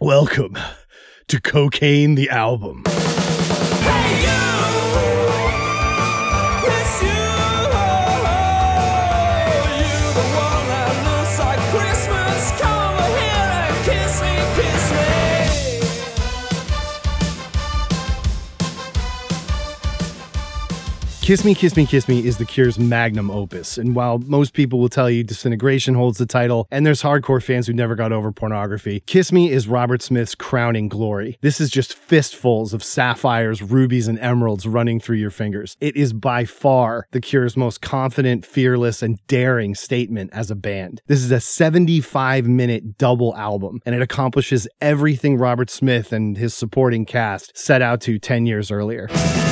Welcome to Cocaine the Album. Hey you! It's you! You the one that looks like Christmas. Come over here and kiss me, kiss me. Kiss Me, Kiss Me, Kiss Me is The Cure's magnum opus, and while most people will tell you Disintegration holds the title, and there's hardcore fans who never got over pornography, Kiss Me is Robert Smith's crowning glory. This is just fistfuls of sapphires, rubies, and emeralds running through your fingers. It is by far The Cure's most confident, fearless, and daring statement as a band. This is a 75-minute double album, and it accomplishes everything Robert Smith and his supporting cast set out to 10 years earlier.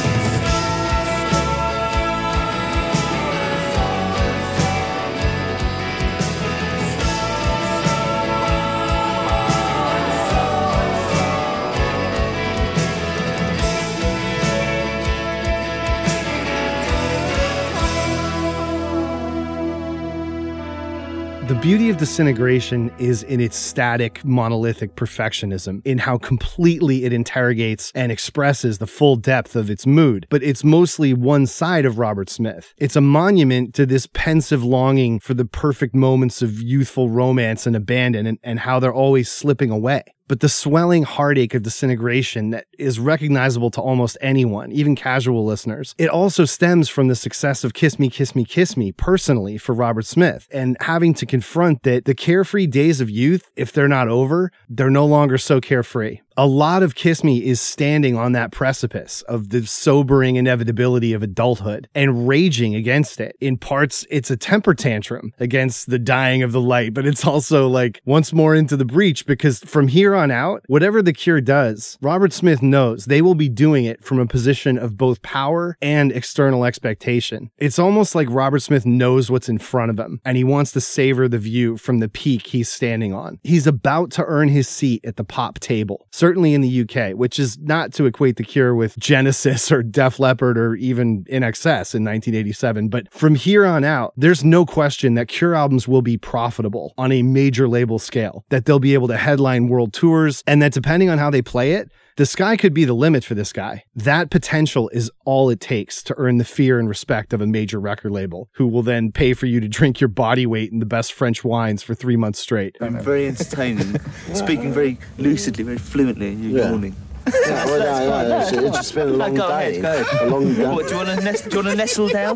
The beauty of Disintegration is in its static, monolithic perfectionism, in how completely it interrogates and expresses the full depth of its mood, but it's mostly one side of Robert Smith. It's a monument to this pensive longing for the perfect moments of youthful romance and abandon, and how they're always slipping away. But the swelling heartache of Disintegration that is recognizable to almost anyone, even casual listeners, it also stems from the success of Kiss Me, Kiss Me, Kiss Me personally for Robert Smith, and having to confront that the carefree days of youth, if they're not over, they're no longer so carefree. A lot of Kiss Me is standing on that precipice of the sobering inevitability of adulthood and raging against it. In parts, it's a temper tantrum against the dying of the light, but it's also like once more into the breach, because from here on out, whatever The Cure does, Robert Smith knows they will be doing it from a position of both power and external expectation. It's almost like Robert Smith knows what's in front of him, and he wants to savor the view from the peak he's standing on. He's about to earn his seat at the pop table. Certainly in the UK, which is not to equate The Cure with Genesis or Def Leppard or even INXS in 1987, but from here on out, there's no question that Cure albums will be profitable on a major label scale, that they'll be able to headline world tours, and that depending on how they play it, the sky could be the limit for this guy. That potential is all it takes to earn the fear and respect of a major record label, who will then pay for you to drink your body weight in the best French wines for 3 months straight. I'm very entertaining, speaking very lucidly, very fluently, and you're yawning. Yeah, well, no, it's just been a long day. A long day. What, do you want to nestle down?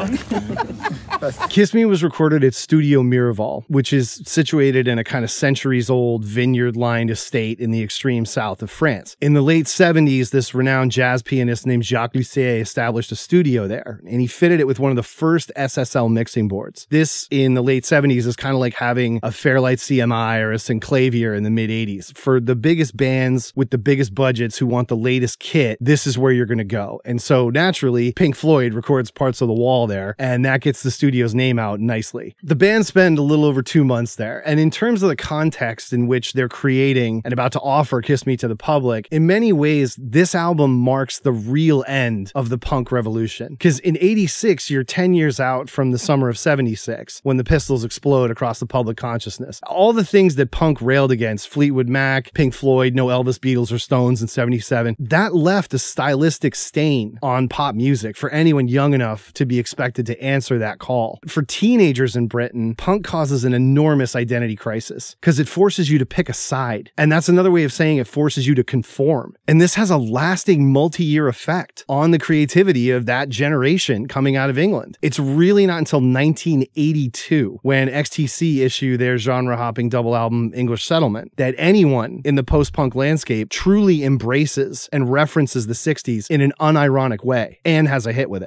Kiss Me was recorded at Studio Miraval, which is situated in a kind of centuries-old vineyard-lined estate in the extreme south of France. In the late 70s, this renowned jazz pianist named Jacques Lycée established a studio there, and he fitted it with one of the first SSL mixing boards. This, in the late 70s, is kind of like having a Fairlight CMI or a Synclavier in the mid-80s. For the biggest bands with the biggest budgets who want the latest kit, this is where you're going to go. And so, naturally, Pink Floyd records parts of The Wall there, and that gets the studio's name out nicely. The band spend a little over 2 months there, and in terms of the context in which they're creating and about to offer Kiss Me to the public, in many ways, this album marks the real end of the punk revolution. Because in 86, you're 10 years out from the summer of 76, when the Pistols explode across the public consciousness. All the things that punk railed against, Fleetwood Mac, Pink Floyd, no Elvis, Beatles, or Stones in 77, that left a stylistic stain on pop music for anyone young enough to be expected to answer that call. For teenagers in Britain, punk causes an enormous identity crisis because it forces you to pick a side. And that's another way of saying it forces you to conform. And this has a lasting multi-year effect on the creativity of that generation coming out of England. It's really not until 1982, when XTC issue their genre-hopping double album English Settlement, that anyone in the post-punk landscape truly embraces and references the 60s in an unironic way, and has a hit with it.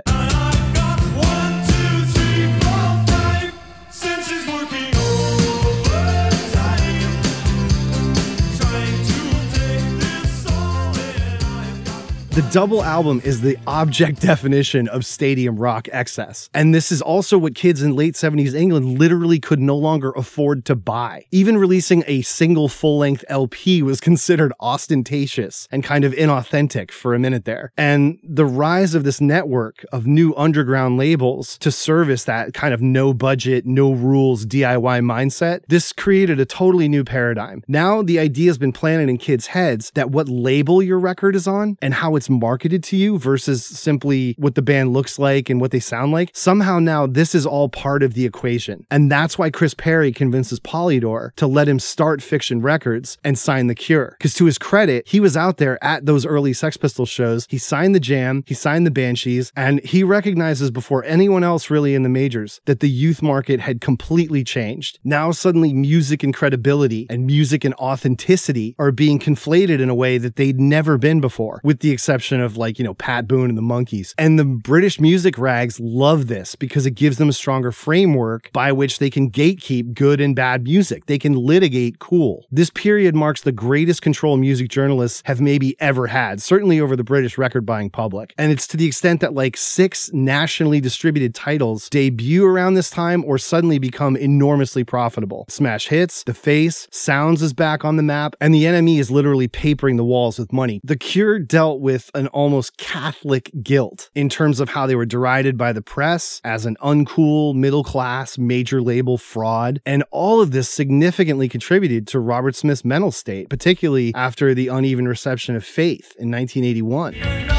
The double album is the object definition of stadium rock excess. And this is also what kids in late 70s England literally could no longer afford to buy. Even releasing a single full-length LP was considered ostentatious and kind of inauthentic for a minute there. And the rise of this network of new underground labels to service that kind of no budget, no rules DIY mindset, this created a totally new paradigm. Now the idea has been planted in kids' heads that what label your record is on and how it's marketed to you versus simply what the band looks like and what they sound like. Somehow now this is all part of the equation. And that's why Chris Perry convinces Polydor to let him start Fiction Records and sign The Cure. Because to his credit, he was out there at those early Sex Pistols shows. He signed the Jam, he signed the Banshees, and he recognizes before anyone else really in the majors that the youth market had completely changed. Now suddenly music and credibility and music and authenticity are being conflated in a way that they'd never been before, with the exception of like, Pat Boone and the Monkees. And the British music rags love this because it gives them a stronger framework by which they can gatekeep good and bad music. They can litigate cool. This period marks the greatest control music journalists have maybe ever had, certainly over the British record buying public. And it's to the extent that like 6 nationally distributed titles debut around this time or suddenly become enormously profitable. Smash Hits, The Face, Sounds is back on the map, and The Enemy is literally papering the walls with money. The Cure dealt with an almost Catholic guilt in terms of how they were derided by the press as an uncool, middle-class, major label fraud, and all of this significantly contributed to Robert Smith's mental state, particularly after the uneven reception of Faith in 1981.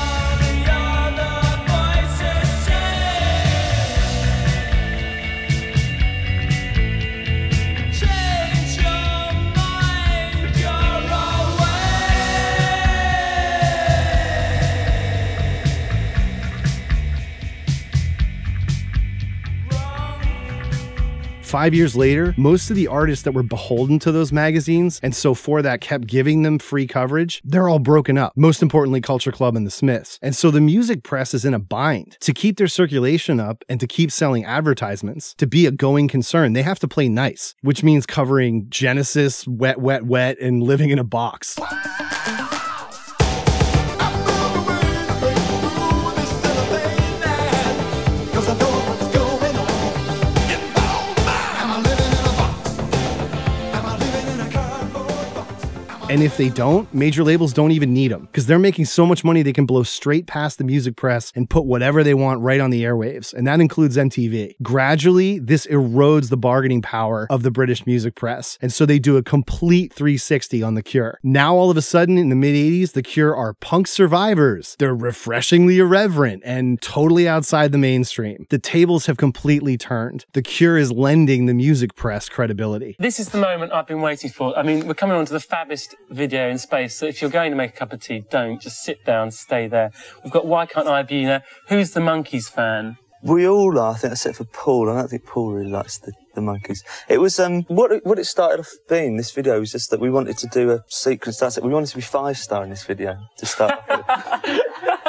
Five years later, most of the artists that were beholden to those magazines, and so for that kept giving them free coverage, they're all broken up. Most importantly, Culture Club and the Smiths. And so the music press is in a bind. To keep their circulation up and to keep selling advertisements, to be a going concern, they have to play nice, which means covering Genesis, Wet, Wet, Wet, and Living in a Box. And if they don't, major labels don't even need them because they're making so much money they can blow straight past the music press and put whatever they want right on the airwaves. And that includes MTV. Gradually, this erodes the bargaining power of the British music press. And so they do a complete 360 on The Cure. Now, all of a sudden, in the mid-80s, The Cure are punk survivors. They're refreshingly irreverent and totally outside the mainstream. The tables have completely turned. The Cure is lending the music press credibility. This is the moment I've been waiting for. I mean, we're coming on to the fabbest video in space, so if you're going to make a cup of tea, don't. Just sit down, stay there. We've got Why Can't I Be There? Who's the Monkees fan? We all are, I think, except for Paul. I don't think Paul really likes the Monkees. It was, what it started off being, this video, was just that we wanted to do a sequence. That's it. We wanted to be 5-star in this video to start off with.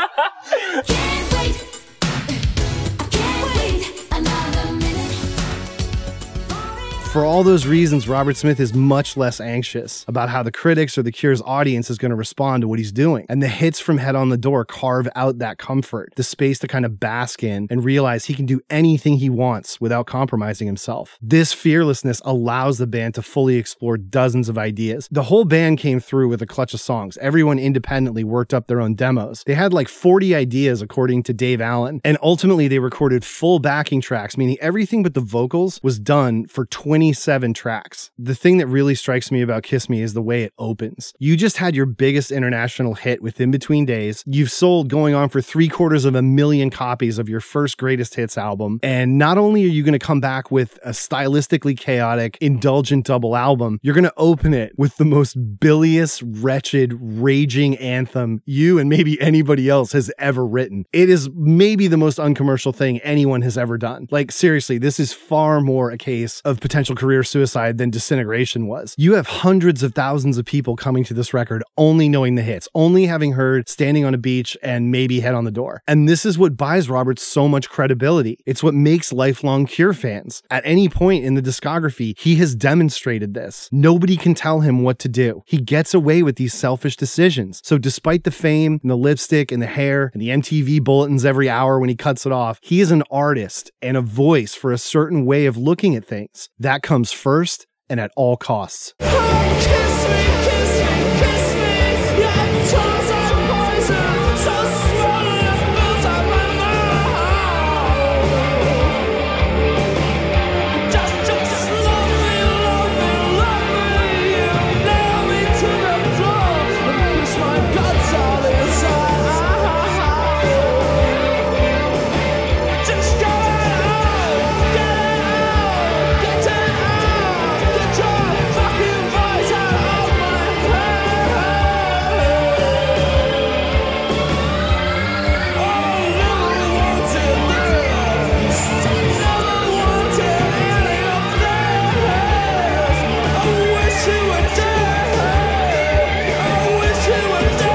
For all those reasons, Robert Smith is much less anxious about how the critics or the Cure's audience is going to respond to what he's doing. And the hits from Head on the Door carve out that comfort, the space to kind of bask in and realize he can do anything he wants without compromising himself. This fearlessness allows the band to fully explore dozens of ideas. The whole band came through with a clutch of songs. Everyone independently worked up their own demos. They had like 40 ideas, according to Dave Allen. And ultimately, they recorded full backing tracks, meaning everything but the vocals was done for 27 tracks. The thing that really strikes me about Kiss Me is the way it opens. You just had your biggest international hit with In Between Days. You've sold going on for 750,000 copies of your first greatest hits album. And not only are you going to come back with a stylistically chaotic, indulgent double album, you're going to open it with the most bilious, wretched, raging anthem you and maybe anybody else has ever written. It is maybe the most uncommercial thing anyone has ever done. Like, seriously, this is far more a case of potential potential career suicide than Disintegration was. You have hundreds of thousands of people coming to this record only knowing the hits, only having heard Standing on a Beach and maybe Head on the Door. And this is what buys Robert so much credibility. It's what makes lifelong Cure fans. At any point in the discography, he has demonstrated this. Nobody can tell him what to do. He gets away with these selfish decisions. So despite the fame and the lipstick and the hair and the MTV bulletins every hour when he cuts it off, he is an artist and a voice for a certain way of looking at things. That comes first and at all costs. Kiss me, kiss me, kiss me. Your tongue's like poison, so swollen it fills up my mouth. Just love me, love me, love me. You nail me to the floor and push my guts all inside. Just get it out, get it out, get your fucking voice out of my head. Oh, never wanted this. Never wanted any of this. I wish you were dead. I wish you were dead.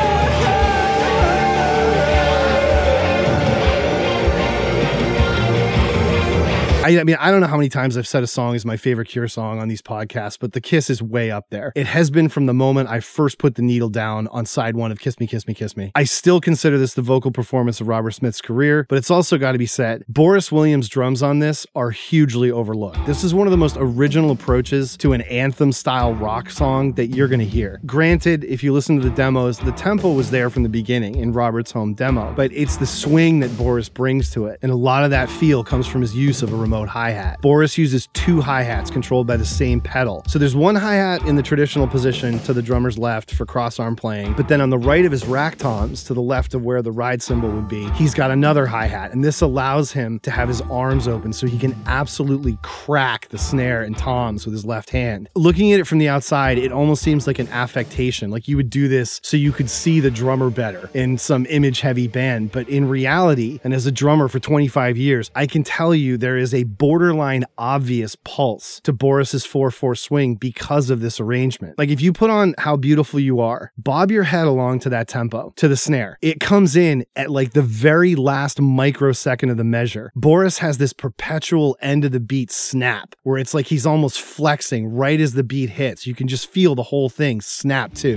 I mean, I don't know how many times I've said a song is my favorite Cure song on these podcasts, but The Kiss is way up there. It has been from the moment I first put the needle down on side one of Kiss Me, Kiss Me, Kiss Me. I still consider this the vocal performance of Robert Smith's career, but it's also got to be said, Boris Williams' drums on this are hugely overlooked. This is one of the most original approaches to an anthem-style rock song that you're going to hear. Granted, if you listen to the demos, the tempo was there from the beginning in Robert's home demo, but it's the swing that Boris brings to it, and a lot of that feel comes from his use of a remote hi-hat. Boris uses two hi-hats controlled by the same pedal. So there's one hi-hat in the traditional position to the drummer's left for cross-arm playing, but then on the right of his rack toms, to the left of where the ride cymbal would be, he's got another hi-hat, and this allows him to have his arms open so he can absolutely crack the snare and toms with his left hand. Looking at it from the outside, it almost seems like an affectation, like you would do this so you could see the drummer better in some image-heavy band, but in reality, and as a drummer for 25 years, I can tell you there is a borderline obvious pulse to Boris's 4/4 swing because of this arrangement. Like if you put on How Beautiful You Are, bob your head along to that tempo, to the snare. It comes in at like the very last microsecond of the measure. Boris has this perpetual end of the beat snap where it's like he's almost flexing right as the beat hits. You can just feel the whole thing snap too.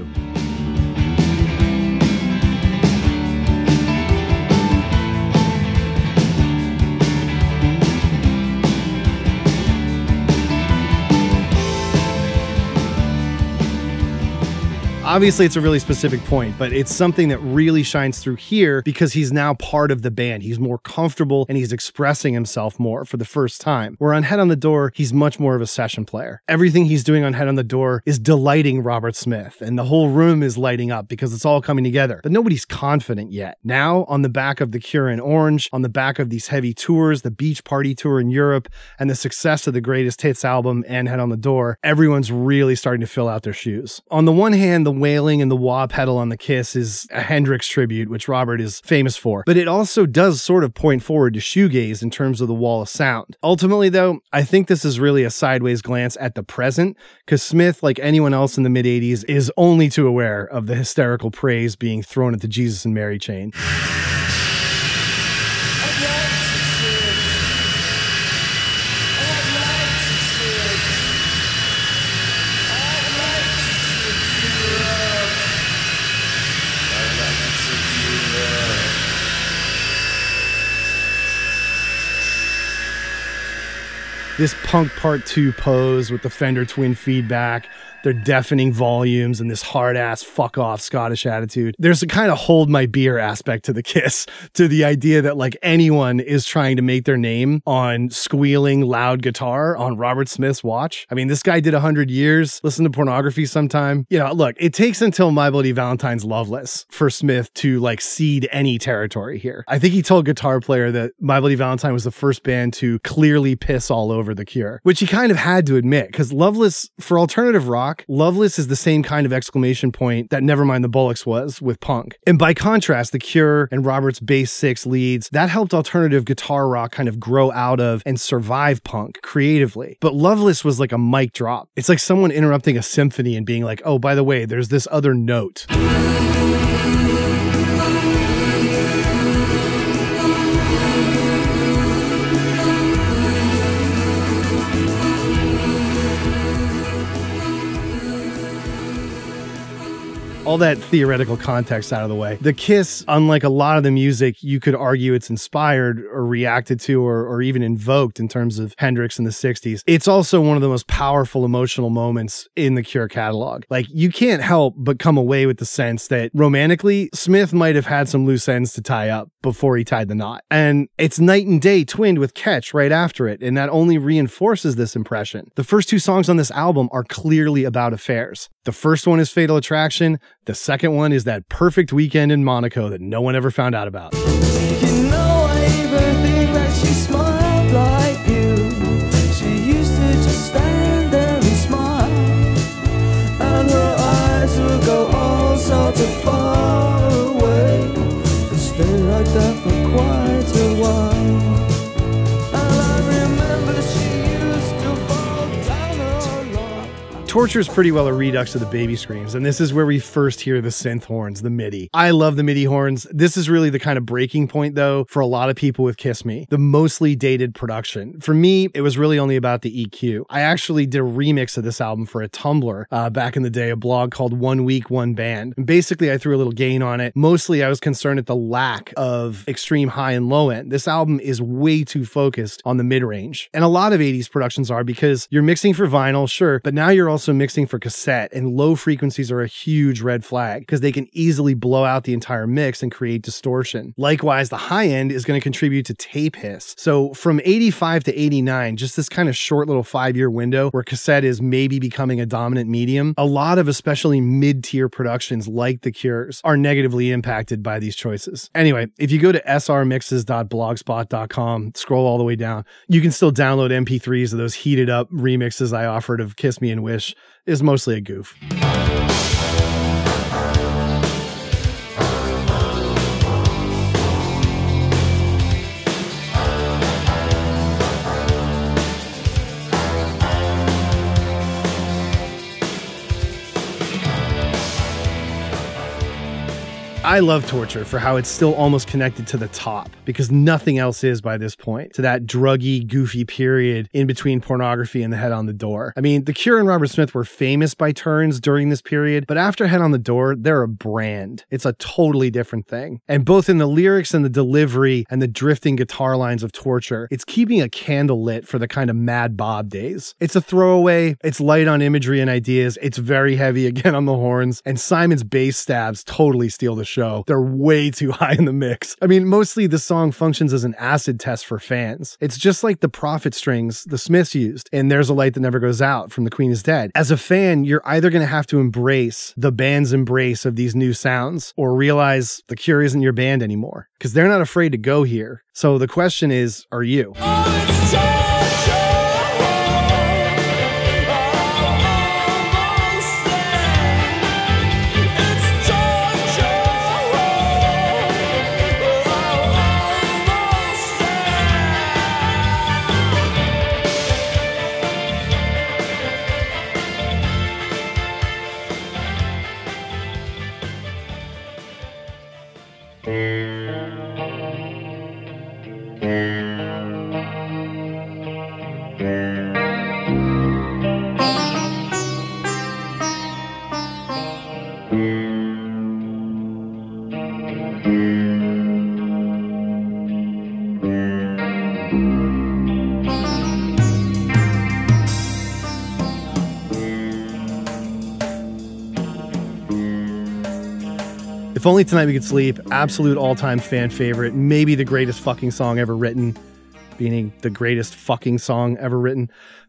Obviously, it's a really specific point, but it's something that really shines through here because he's now part of the band. He's more comfortable and he's expressing himself more for the first time. Where on Head on the Door, he's much more of a session player. Everything he's doing on Head on the Door is delighting Robert Smith, and the whole room is lighting up because it's all coming together. But nobody's confident yet. Now, on the back of The Cure in Orange, on the back of these heavy tours, the Beach Party tour in Europe, and the success of the Greatest Hits album and Head on the Door, everyone's really starting to fill out their shoes. On the one hand, the wailing and the wah pedal on the Kiss is a Hendrix tribute, which Robert is famous for, but it also does sort of point forward to shoegaze in terms of the wall of sound. Ultimately, though, I think this is really a sideways glance at the present, because Smith, like anyone else in the mid-'80s, is only too aware of the hysterical praise being thrown at the Jesus and Mary chain. This punk part 2 pose with the Fender twin feedback, their deafening volumes, and this hard-ass fuck-off Scottish attitude. There's a kind of hold my beer aspect to the Kiss, to the idea that like anyone is trying to make their name on squealing loud guitar on Robert Smith's watch. I mean, this guy did 100 years. Listen to Pornography sometime. You know, look, it takes until My Bloody Valentine's Loveless for Smith to like cede any territory here. I think he told Guitar Player that My Bloody Valentine was the first band to clearly piss all over The Cure, which he kind of had to admit, because Loveless, for alternative rock, rock, Loveless is the same kind of exclamation point that Nevermind the Bollocks was with punk. And by contrast, The Cure and Robert's bass 6 leads, that helped alternative guitar rock kind of grow out of and survive punk creatively. But Loveless was like a mic drop. It's like someone interrupting a symphony and being like, oh, by the way, there's this other note. All that theoretical context out of the way. The Kiss, unlike a lot of the music you could argue it's inspired or reacted to or even invoked in terms of Hendrix in the 60s, it's also one of the most powerful emotional moments in the Cure catalog. Like, you can't help but come away with the sense that romantically, Smith might have had some loose ends to tie up before he tied the knot. And it's night and day twinned with Catch right after it, and that only reinforces this impression. The first 2 songs on this album are clearly about affairs. The first one is Fatal Attraction. The second one is that perfect weekend in Monaco that no one ever found out about. You know, I even think that she smiled like you. She used to just stand there and smile, and her eyes would go all sorts of far away and stay like that for quite a while. And I remember she used to fall down a lot. Torture is pretty well a redux of the baby screams, and this is where we first hear the synth horns, the MIDI. I love the MIDI horns. This is really the kind of breaking point, though, for a lot of people with Kiss Me. The mostly dated production. For me, it was really only about the EQ. I actually did a remix of this album for a Tumblr back in the day, a blog called 1 Week, 1 Band. And basically, I threw a little gain on it. Mostly, I was concerned at the lack of extreme high and low end. This album is way too focused on the mid-range. And a lot of 80s productions are, because you're mixing for vinyl, sure, but now you're also mixing for cassette, and low frequencies are a huge red flag because they can easily blow out the entire mix and create distortion. Likewise, the high end is going to contribute to tape hiss. So from 85 to 89, just this kind of short little 5-year window where cassette is maybe becoming a dominant medium, a lot of especially mid-tier productions like The Cure's are negatively impacted by these choices. Anyway, if you go to srmixes.blogspot.com, scroll all the way down, you can still download MP3s of those heated up remixes I offered of Kiss Me and Wish. Is mostly a goof. I love Torture for how it's still almost connected to the top, because nothing else is by this point, to that druggy, goofy period in between Pornography and The Head on the Door. I mean, The Cure and Robert Smith were famous by turns during this period, but after Head on the Door, they're a brand. It's a totally different thing. And both in the lyrics and the delivery and the drifting guitar lines of Torture, it's keeping a candle lit for the kind of Mad Bob days. It's a throwaway, it's light on imagery and ideas, it's very heavy again on the horns, and Simon's bass stabs totally steal the show. They're way too high in the mix. I mean, mostly the song functions as an acid test for fans. It's just like the Prophet strings the Smiths used in There's a Light That Never Goes Out from The Queen Is Dead. As a fan, you're either going to have to embrace the band's embrace of these new sounds or realize The Cure isn't your band anymore, because they're not afraid to go here. So the question is, are you? If Only Tonight We Could Sleep, absolute all-time fan favorite, maybe the greatest fucking song ever written, meaning the greatest fucking song ever written.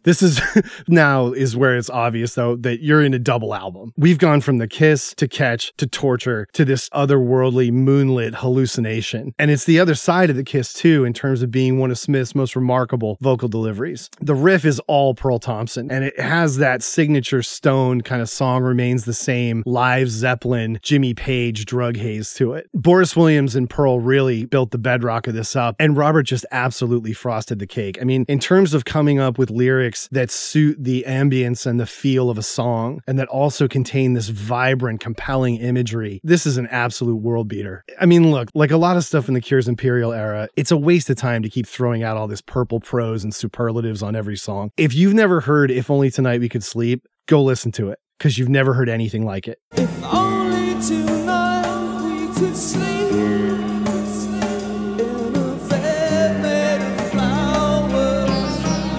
This is now is where it's obvious, though, that you're in a double album. We've gone from The Kiss to Catch to Torture to this otherworldly moonlit hallucination. And it's the other side of The Kiss, too, in terms of being one of Smith's most remarkable vocal deliveries. The riff is all Pearl Thompson, and it has that signature Stone kind of Song Remains the Same, live Zeppelin, Jimmy Page drug haze to it. Boris Williams and Pearl really built the bedrock of this up, and Robert just absolutely frosted the cake. I mean, in terms of coming up with lyrics that suit the ambience and the feel of a song, and that also contain this vibrant, compelling imagery, this is an absolute world beater. I mean, look, like a lot of stuff in the Cure's Imperial era, it's a waste of time to keep throwing out all this purple prose and superlatives on every song. If you've never heard If Only Tonight We Could Sleep, go listen to it, because you've never heard anything like it. If only tonight we could sleep in a bed made of flowers.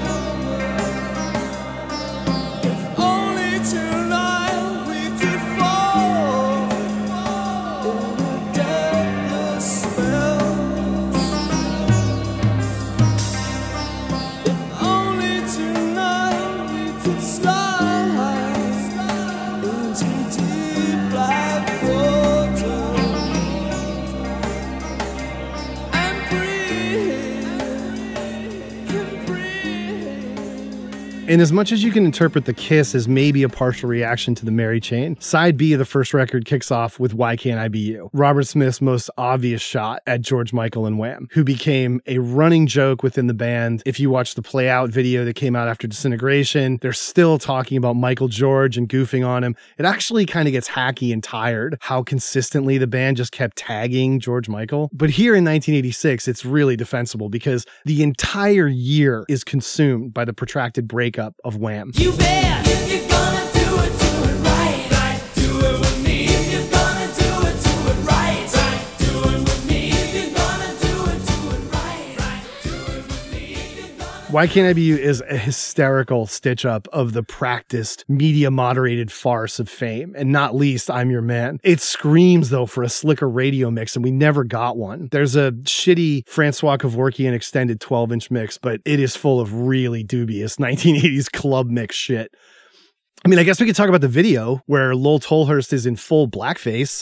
If only tonight we could fall in a deathless spell. If only tonight we could slide into deep black water and breathe. In as much as you can interpret The Kiss as maybe a partial reaction to the Mary Chain, side B of the first record kicks off with Why Can't I Be You, Robert Smith's most obvious shot at George Michael and Wham, who became a running joke within the band. If you watch the Play Out video that came out after Disintegration, they're still talking about Michael George and goofing on him. It actually kind of gets hacky and tired how consistently the band just kept tagging George Michael. But here in 1986, it's really defensible because the entire year is consumed by the protracted breakup of Wham. You bet if you're gonna do it right. Do it with me if you're gonna do it right. Do it with me if you're gonna do it right. Do it with me if you're gonna. Why Can't I Be You is a hysterical stitch-up of the practiced, media-moderated farce of Fame, and not least, I'm Your Man. It screams, though, for a slicker radio mix, and we never got one. There's a shitty Francois Kevorkian extended 12-inch mix, but it is full of really dubious 1980s club mix shit. I mean, I guess we could talk about the video, where Lowell Tolhurst is in full blackface.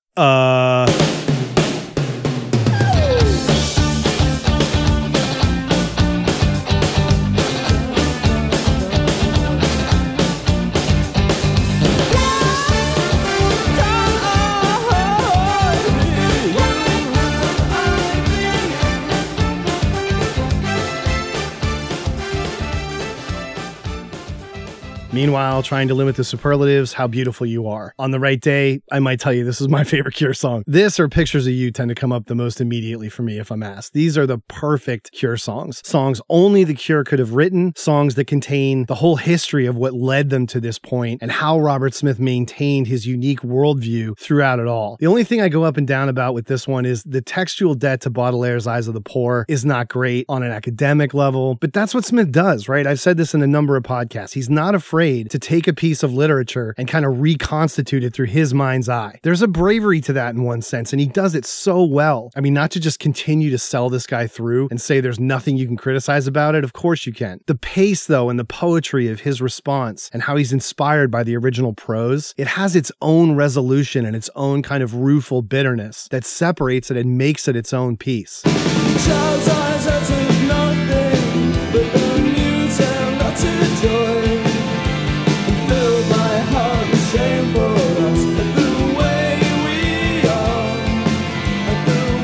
Meanwhile, trying to limit the superlatives, How Beautiful You Are. On the right day, I might tell you this is my favorite Cure song. This or Pictures of You tend to come up the most immediately for me if I'm asked. These are the perfect Cure songs. Songs only the Cure could have written, songs that contain the whole history of what led them to this point and how Robert Smith maintained his unique worldview throughout it all. The only thing I go up and down about with this one is the textual debt to Baudelaire's Eyes of the Poor is not great on an academic level, but that's what Smith does, right? I've said this in a number of podcasts. He's not afraid to take a piece of literature and kind of reconstitute it through his mind's eye. There's a bravery to that in one sense, and he does it so well. I mean, not to just continue to sell this guy through and say there's nothing you can criticize about it. Of course you can. The pace, though, and the poetry of his response and how he's inspired by the original prose, it has its own resolution and its own kind of rueful bitterness that separates it and makes it its own piece. Child's eyes are to nothing, but the news have not to joy. Filled my heart with shame for us, and the way we are, and the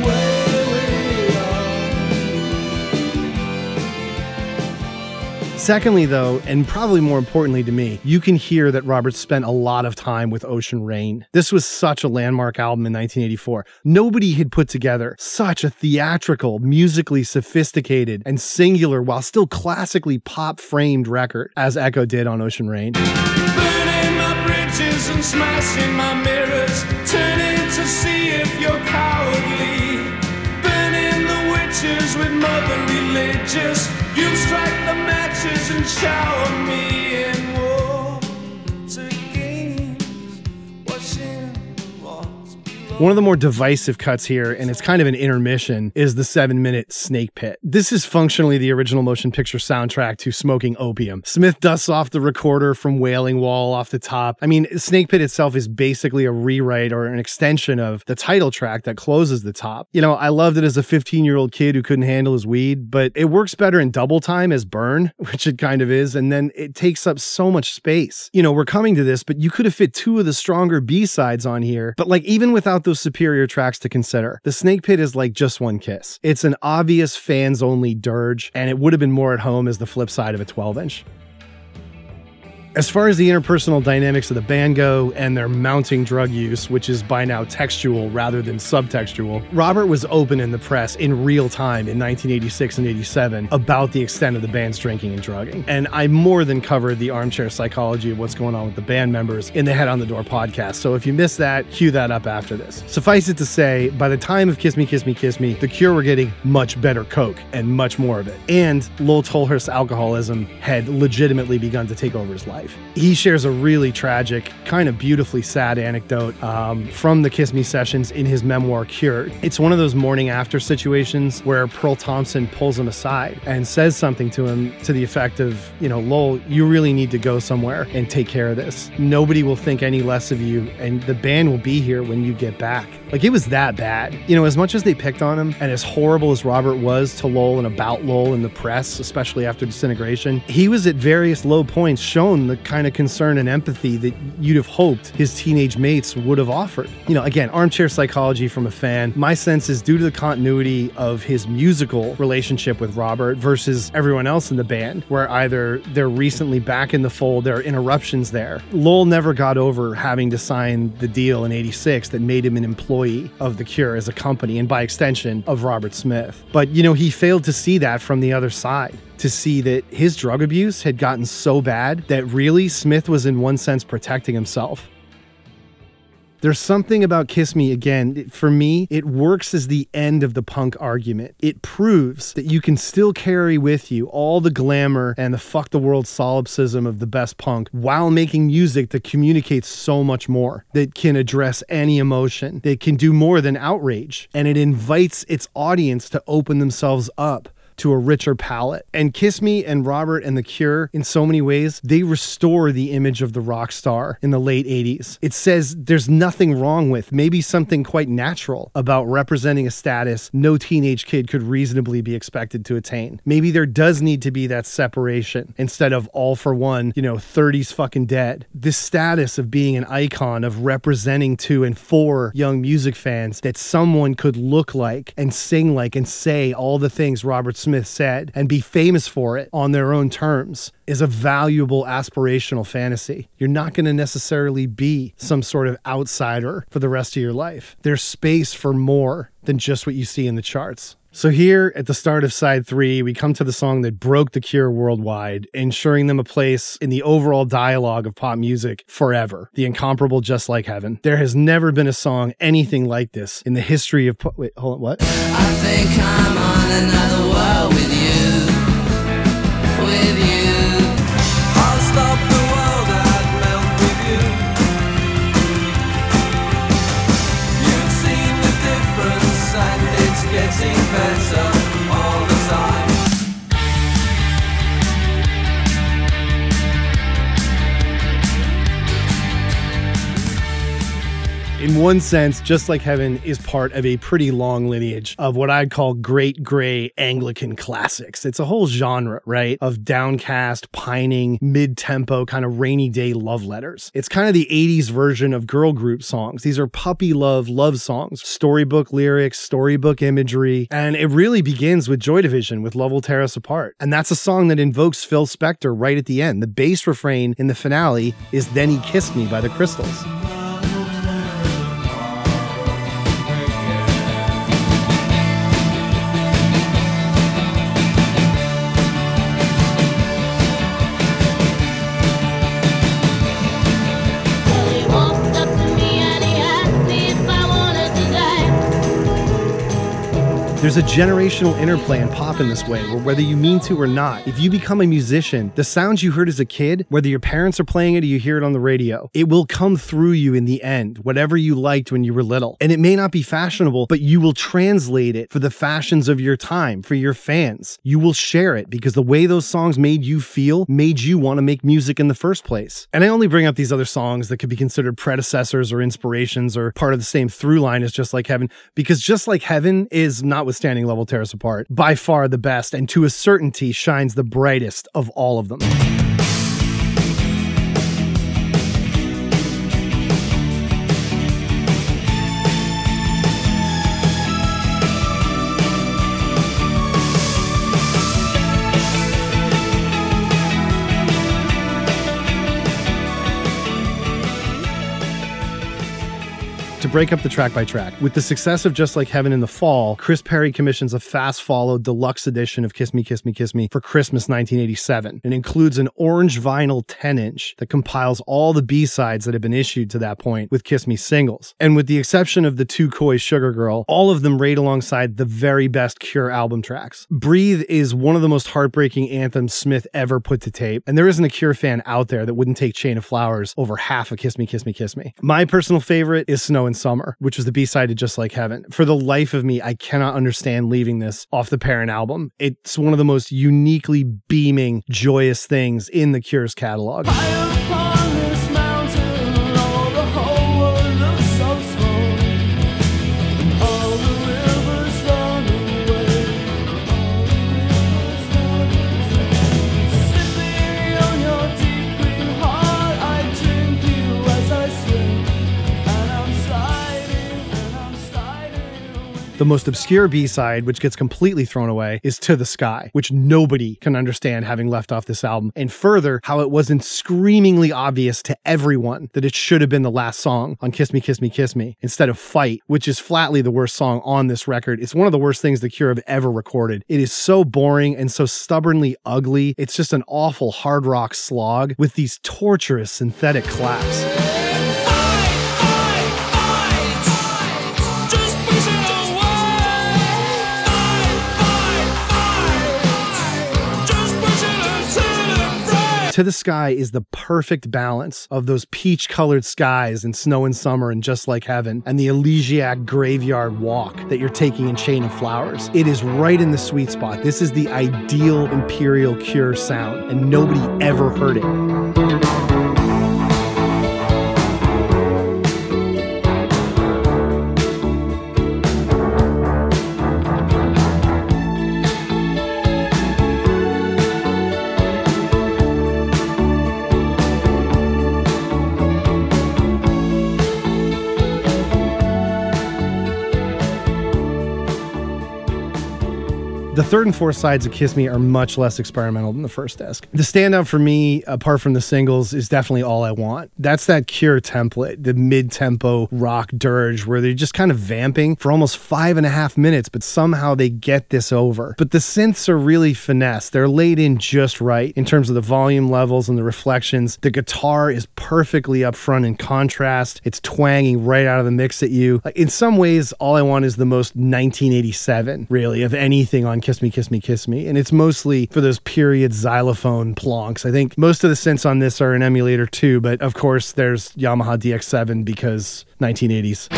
way we are. Secondly, though, and probably more importantly to me, you can hear that Robert spent a lot of time with Ocean Rain. This was such a landmark album in 1984. Nobody had put together such a theatrical, musically sophisticated, and singular, while still classically pop-framed record as Echo did on Ocean Rain. Burning my bridges and smashing my mirrors, turning to see if you're cowardly. Burning the witches with mother religious. You strike the matches and shower me in water games, washing what's below. One of the more divisive cuts here, and it's kind of an intermission, is the 7-minute Snake Pit. This is functionally the original motion picture soundtrack to Smoking Opium. Smith dusts off the recorder from Wailing Wall off the top. I mean, Snake Pit itself is basically a rewrite or an extension of the title track that closes the top. You know, I loved it as a 15-year-old kid who couldn't handle his weed, but it works better in double time as Burn, which it kind of is, and then it takes up so much space. You know, we're coming to this, but you could have fit 2 of the stronger B-sides on here, but like even without those superior tracks to consider, the Snake Pit is like Just One Kiss. It's an obvious fans-only dirge, and it would have been more at home as the flip side of a 12-inch. As far as the interpersonal dynamics of the band go and their mounting drug use, which is by now textual rather than subtextual, Robert was open in the press in real time in 1986 and 87 about the extent of the band's drinking and drugging. And I more than covered the armchair psychology of what's going on with the band members in the Head on the Door podcast. So if you missed that, cue that up after this. Suffice it to say, by the time of Kiss Me, Kiss Me, Kiss Me, The Cure were getting much better coke and much more of it. And Lowell Tolhurst's alcoholism had legitimately begun to take over his life. He shares a really tragic, kind of beautifully sad anecdote from the Kiss Me sessions in his memoir, Cured. It's one of those morning after situations where Pearl Thompson pulls him aside and says something to him to the effect of, you know, Lowell, you really need to go somewhere and take care of this. Nobody will think any less of you, and the band will be here when you get back. Like, it was that bad. You know, as much as they picked on him, and as horrible as Robert was to Lowell and about Lowell in the press, especially after Disintegration, he was at various low points shown the kind of concern and empathy that you'd have hoped his teenage mates would have offered. You know, again, armchair psychology from a fan. My sense is due to the continuity of his musical relationship with Robert versus everyone else in the band, where either they're recently back in the fold, there are interruptions there. Lowell never got over having to sign the deal in '86 that made him an employee of The Cure as a company, and by extension of Robert Smith. But, you know, he failed to see that from the other side, to see that his drug abuse had gotten so bad that really Smith was in one sense protecting himself. There's something about Kiss Me, again, for me, it works as the end of the punk argument. It proves that you can still carry with you all the glamour and the fuck the world solipsism of the best punk while making music that communicates so much more, that can address any emotion, that can do more than outrage, and it invites its audience to open themselves up to a richer palette. And Kiss Me and Robert and The Cure, in so many ways, they restore the image of the rock star in the late 80s. It says there's nothing wrong with, maybe something quite natural about representing a status no teenage kid could reasonably be expected to attain. Maybe there does need to be that separation instead of all for one, you know, 30s fucking dead. This status of being an icon, of representing to and for young music fans that someone could look like and sing like and say all the things Robert Smith said and be famous for it on their own terms is a valuable aspirational fantasy. You're not going to necessarily be some sort of outsider for the rest of your life. There's space for more than just what you see in the charts. So here at the start of side 3, we come to the song that broke The Cure worldwide, ensuring them a place in the overall dialogue of pop music forever. The incomparable Just Like Heaven. There has never been a song anything like this in the history of wait, hold on, what? I think I'm on another world with you. With you. I'll stop the world and melt with you. You've seen the difference and it's getting better all the time. In one sense, Just Like Heaven is part of a pretty long lineage of what I'd call great gray Anglican classics. It's a whole genre, right? Of downcast, pining, mid-tempo, kind of rainy day love letters. It's kind of the 80s version of girl group songs. These are puppy love songs, storybook lyrics, storybook imagery, and it really begins with Joy Division with Love Will Tear Us Apart. And that's a song that invokes Phil Spector right at the end. The bass refrain in the finale is Then He Kissed Me by the Crystals. There's a generational interplay in pop in this way, where whether you mean to or not, if you become a musician, the sounds you heard as a kid, whether your parents are playing it or you hear it on the radio, it will come through you in the end, whatever you liked when you were little. And it may not be fashionable, but you will translate it for the fashions of your time, for your fans. You will share it because the way those songs made you feel made you want to make music in the first place. And I only bring up these other songs that could be considered predecessors or inspirations or part of the same through line as Just Like Heaven, because Just Like Heaven is, notwithstanding Love Will Tear Us Apart, by far the best and to a certainty shines the brightest of all of them. To break up the track by track, with the success of Just Like Heaven in the fall, Chris Perry commissions a fast follow deluxe edition of Kiss Me, Kiss Me, Kiss Me for Christmas 1987, and includes an orange vinyl 10-inch that compiles all the B-sides that had been issued to that point with Kiss Me singles. And with the exception of the Too Coy Sugar Girl, all of them rate alongside the very best Cure album tracks. Breathe is one of the most heartbreaking anthems Smith ever put to tape, and there isn't a Cure fan out there that wouldn't take Chain of Flowers over half of Kiss Me, Kiss Me, Kiss Me. My personal favorite is Snow and Summer, which was the B-side to Just Like Heaven. For the life of me, I cannot understand leaving this off the Parent album. It's one of the most uniquely beaming, joyous things in the Cure's catalog. The most obscure B-side, which gets completely thrown away, is To the Sky, which nobody can understand having left off this album. And further, how it wasn't screamingly obvious to everyone that it should have been the last song on Kiss Me, Kiss Me, Kiss Me, instead of Fight, which is flatly the worst song on this record. It's one of the worst things The Cure have ever recorded. It is so boring and so stubbornly ugly. It's just an awful hard rock slog with these torturous synthetic claps. To the Sky is the perfect balance of those peach-colored skies in Snow and Summer and Just Like Heaven, and the elegiac graveyard walk that you're taking in Chain of Flowers. It is right in the sweet spot. This is the ideal Imperial Cure sound, and nobody ever heard it. The third and fourth sides of Kiss Me are much less experimental than the first disc. The standout for me, apart from the singles, is definitely All I Want. That's that Cure template, the mid-tempo rock dirge where they're just kind of vamping for almost 5.5 minutes, but somehow they get this over. But the synths are really finessed. They're laid in just right in terms of the volume levels and the reflections. The guitar is perfectly up front in contrast. It's twanging right out of the mix at you. In some ways, All I Want is the most 1987, really, of anything on Kiss Me, Kiss Me, Kiss Me. And it's mostly for those period xylophone plonks. I think most of the synths on this are an emulator too, but of course there's Yamaha DX7 because 1980s.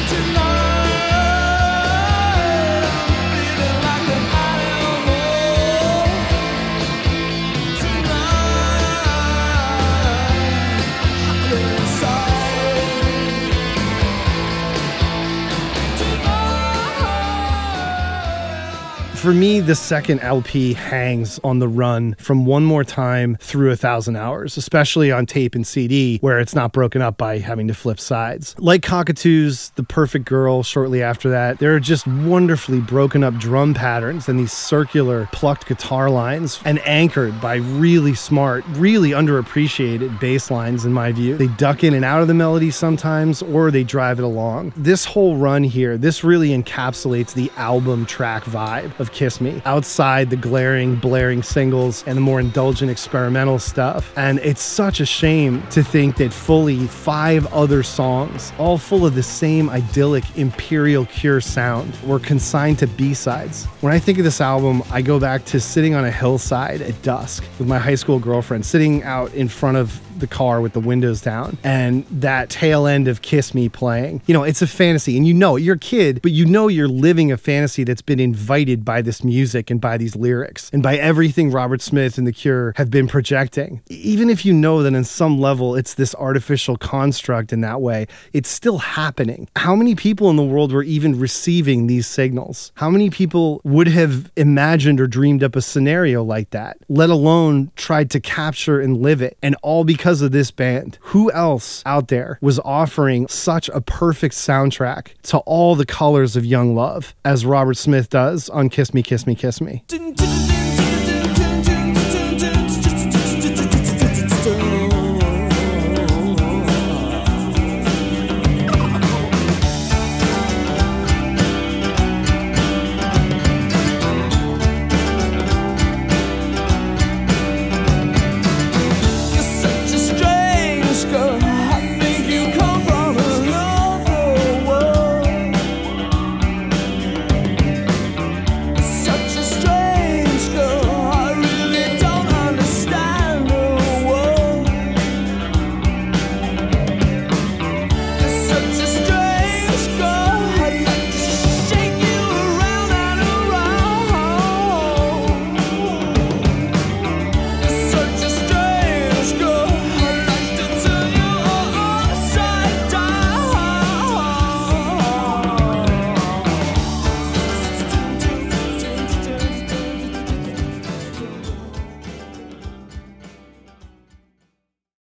For me, the second LP hangs on the run from One More Time through 1,000 Hours, especially on tape and CD, where it's not broken up by having to flip sides. Like Cockatoos, The Perfect Girl shortly after that, there are just wonderfully broken up drum patterns and these circular plucked guitar lines, and anchored by really smart, really underappreciated bass lines in my view. They duck in and out of the melody sometimes, or they drive it along. This whole run here, this really encapsulates the album track vibe of of Kiss Me, outside the glaring, blaring singles and the more indulgent experimental stuff. And it's such a shame to think that fully 5 other songs, all full of the same idyllic Imperial Cure sound, were consigned to B-sides. When I think of this album, I go back to sitting on a hillside at dusk with my high school girlfriend, sitting out in front of the car with the windows down, and that tail end of Kiss Me playing. You know, it's a fantasy, and you know it. You're a kid, but you know you're living a fantasy that's been invited by this music and by these lyrics and by everything Robert Smith and The Cure have been projecting. Even if you know that on some level it's this artificial construct in that way, it's still happening. How many people in the world were even receiving these signals? How many people would have imagined or dreamed up a scenario like that, let alone tried to capture and live it? And all because of this band. Who else out there was offering such a perfect soundtrack to all the colors of young love as Robert Smith does on Kiss Me, Kiss Me, Kiss Me?